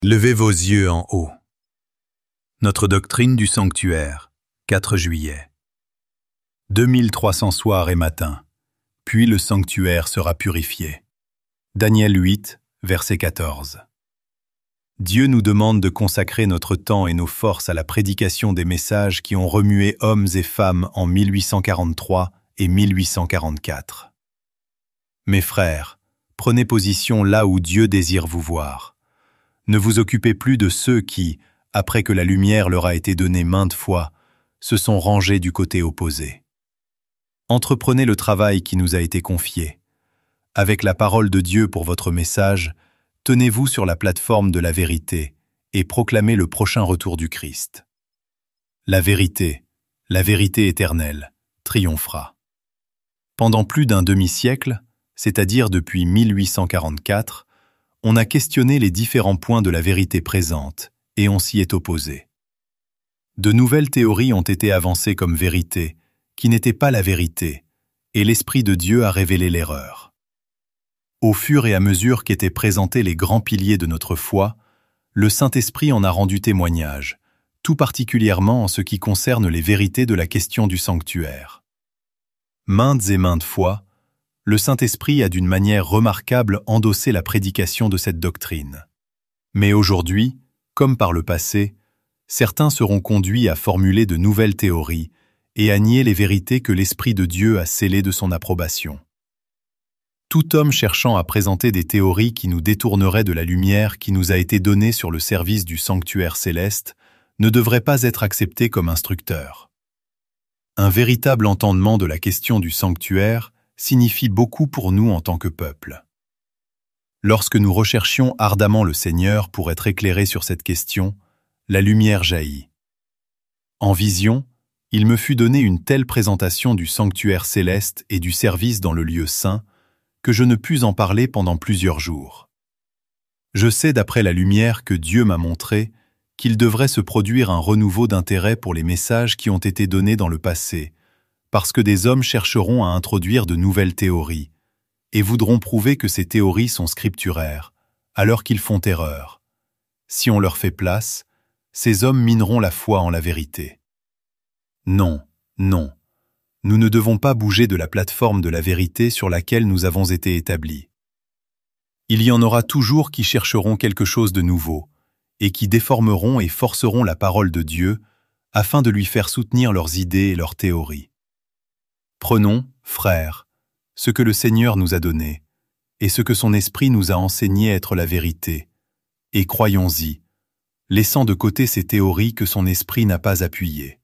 Levez vos yeux en haut. Notre doctrine du sanctuaire, 4 juillet. 2300 soirs et matins, puis le sanctuaire sera purifié. Daniel 8, verset 14. Dieu nous demande de consacrer notre temps et nos forces à la prédication des messages qui ont remué hommes et femmes en 1843 et 1844. Mes frères, prenez position là où Dieu désire vous voir. Ne vous occupez plus de ceux qui, après que la lumière leur a été donnée maintes fois, se sont rangés du côté opposé. Entreprenez le travail qui nous a été confié. Avec la parole de Dieu pour votre message, tenez-vous sur la plateforme de la vérité et proclamez le prochain retour du Christ. La vérité éternelle, triomphera. Pendant plus d'un demi-siècle, c'est-à-dire depuis 1844, on a questionné les différents points de la vérité présente et on s'y est opposé. De nouvelles théories ont été avancées comme vérité, qui n'étaient pas la vérité, et l'Esprit de Dieu a révélé l'erreur. Au fur et à mesure qu'étaient présentés les grands piliers de notre foi, le Saint-Esprit en a rendu témoignage, tout particulièrement en ce qui concerne les vérités de la question du sanctuaire. Maintes et maintes fois, le Saint-Esprit a d'une manière remarquable endossé la prédication de cette doctrine. Mais aujourd'hui, comme par le passé, certains seront conduits à formuler de nouvelles théories et à nier les vérités que l'Esprit de Dieu a scellées de son approbation. Tout homme cherchant à présenter des théories qui nous détourneraient de la lumière qui nous a été donnée sur le service du sanctuaire céleste ne devrait pas être accepté comme instructeur. Un véritable entendement de la question du sanctuaire signifie beaucoup pour nous en tant que peuple. Lorsque nous recherchions ardemment le Seigneur pour être éclairés sur cette question, la lumière jaillit. En vision, il me fut donné une telle présentation du sanctuaire céleste et du service dans le lieu saint que je ne pus en parler pendant plusieurs jours. Je sais d'après la lumière que Dieu m'a montré qu'il devrait se produire un renouveau d'intérêt pour les messages qui ont été donnés dans le passé, parce que des hommes chercheront à introduire de nouvelles théories et voudront prouver que ces théories sont scripturaires, alors qu'ils font erreur. Si on leur fait place, ces hommes mineront la foi en la vérité. Non, non, nous ne devons pas bouger de la plateforme de la vérité sur laquelle nous avons été établis. Il y en aura toujours qui chercheront quelque chose de nouveau et qui déformeront et forceront la parole de Dieu afin de lui faire soutenir leurs idées et leurs théories. Prenons, frères, ce que le Seigneur nous a donné et ce que son Esprit nous a enseigné être la vérité, et croyons-y, laissant de côté ces théories que son Esprit n'a pas appuyées.